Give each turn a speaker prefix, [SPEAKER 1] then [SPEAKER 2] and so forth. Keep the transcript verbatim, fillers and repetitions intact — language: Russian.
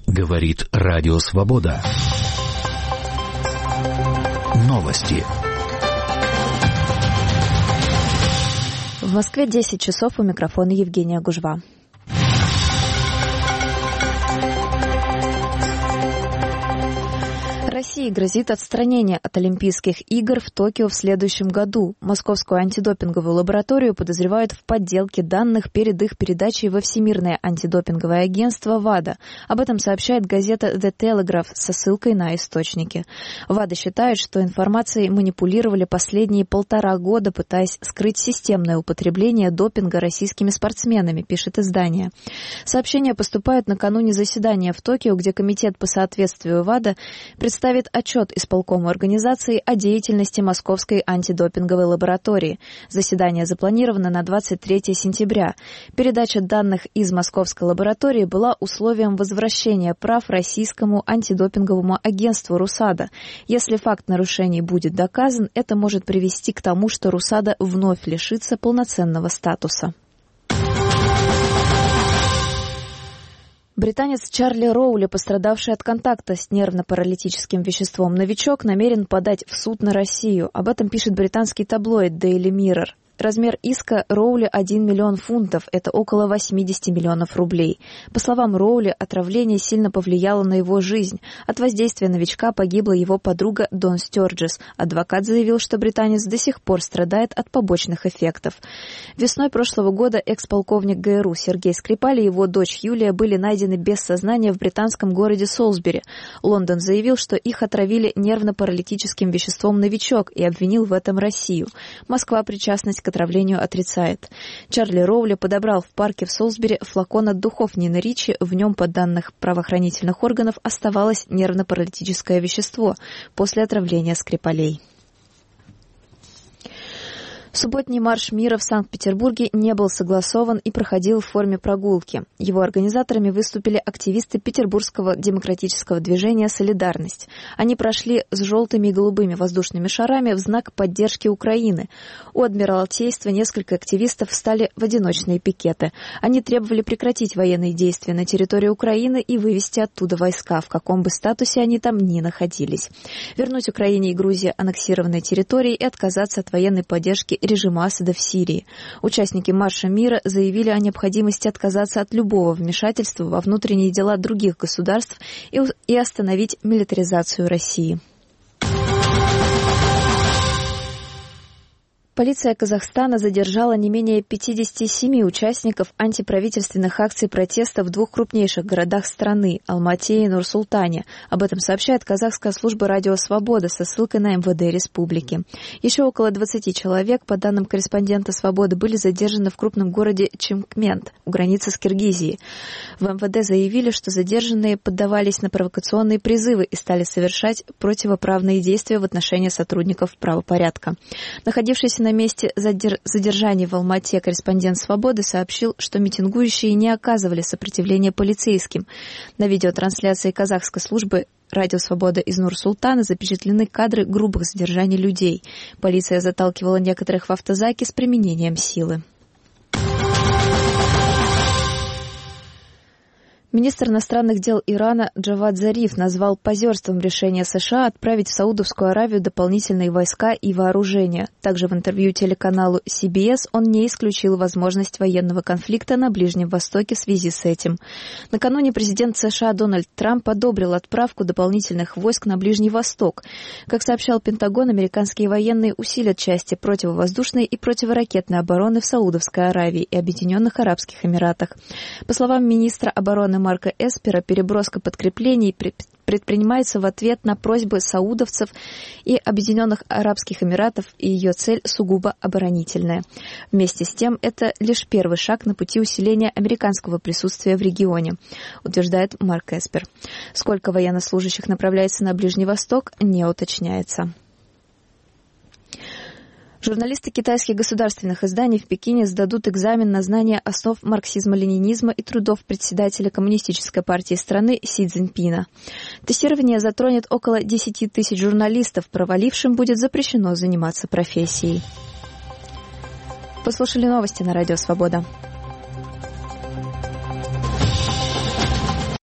[SPEAKER 1] Говорит Радио Свобода. Новости.
[SPEAKER 2] В Москве десять часов, у микрофона Евгения Гужва. России грозит отстранение от Олимпийских игр в Токио в следующем году. Московскую антидопинговую лабораторию подозревают в подделке данных перед их передачей во Всемирное антидопинговое агентство ВАДА. Об этом сообщает газета The Telegraph со ссылкой на источники. ВАДА считает, что информацией манипулировали последние полтора года, пытаясь скрыть системное употребление допинга российскими спортсменами, пишет издание. Сообщения поступают накануне заседания в Токио, где комитет по соответствию ВАДА представил отчет исполкому организации о деятельности Московской антидопинговой лаборатории. Заседание запланировано на двадцать третье сентября. Передача данных из Московской лаборатории была условием возвращения прав российскому антидопинговому агентству РУСАДА. Если факт нарушений будет доказан, это может привести к тому, что РУСАДА вновь лишится полноценного статуса. Британец Чарли Роули, пострадавший от контакта с нервно-паралитическим веществом «Новичок», намерен подать в суд на Россию. Об этом пишет британский таблоид Daily Mirror. Размер иска Роули один миллион фунтов, это около восемьдесят миллионов рублей. По словам Роули, отравление сильно повлияло на его жизнь. От воздействия новичка погибла его подруга Дон Стёрджес. Адвокат заявил, что британец до сих пор страдает от побочных эффектов. Весной прошлого года экс-полковник ГРУ Сергей Скрипаль и его дочь Юлия были найдены без сознания в британском городе Солсбери. Лондон заявил, что их отравили нервно-паралитическим веществом «Новичок» и обвинил в этом Россию. Москва причастность к отравлению отрицает. Чарли Роули подобрал в парке в Солсбери флакон от духов Нины Ричи. В нем, по данным правоохранительных органов, оставалось нервно-паралитическое вещество после отравления Скрипалей. Субботний марш мира в Санкт-Петербурге не был согласован и проходил в форме прогулки. Его организаторами выступили активисты петербургского демократического движения «Солидарность». Они прошли с желтыми и голубыми воздушными шарами в знак поддержки Украины. У Адмиралтейства несколько активистов встали в одиночные пикеты. Они требовали прекратить военные действия на территории Украины и вывести оттуда войска, в каком бы статусе они там ни находились. Вернуть Украине и Грузии аннексированные территории и отказаться от военной поддержки режима Асада в Сирии. Участники марша мира заявили о необходимости отказаться от любого вмешательства во внутренние дела других государств и, и остановить милитаризацию России. Полиция Казахстана задержала не менее пятидесяти семи участников антиправительственных акций протеста в двух крупнейших городах страны – Алмате и Нур-Султане. Об этом сообщает казахская служба «Радио Свобода» со ссылкой на эм вэ дэ республики. Еще около двадцати человек, по данным корреспондента «Свободы», были задержаны в крупном городе Чимкмент у границы с Киргизией. В эм вэ дэ заявили, что задержанные поддавались на провокационные призывы и стали совершать противоправные действия в отношении сотрудников правопорядка. Находившийся на На месте задержания в Алмате корреспондент «Свободы» сообщил, что митингующие не оказывали сопротивления полицейским. На видеотрансляции казахской службы «Радио Свобода» из Нур-Султана запечатлены кадры грубых задержаний людей. Полиция заталкивала некоторых в автозаки с применением силы. Министр иностранных дел Ирана Джавад Зариф назвал позерством решение США отправить в Саудовскую Аравию дополнительные войска и вооружения. Также в интервью телеканалу си би эс он не исключил возможность военного конфликта на Ближнем Востоке в связи с этим. Накануне президент США Дональд Трамп одобрил отправку дополнительных войск на Ближний Восток. Как сообщал Пентагон, американские военные усилят части противовоздушной и противоракетной обороны в Саудовской Аравии и Объединенных Арабских Эмиратах. По словам министра обороны Марка Эспера, переброска подкреплений предпринимается в ответ на просьбы саудовцев и Объединенных Арабских Эмиратов, и ее цель сугубо оборонительная. Вместе с тем, это лишь первый шаг на пути усиления американского присутствия в регионе, утверждает Марк Эспер. Сколько военнослужащих направляется на Ближний Восток, не уточняется. Журналисты китайских государственных изданий в Пекине сдадут экзамен на знание основ марксизма-ленинизма и трудов председателя Коммунистической партии страны Си Цзиньпина. Тестирование затронет около десяти тысяч журналистов. Провалившим будет запрещено заниматься профессией. Послушали новости на Радио Свобода.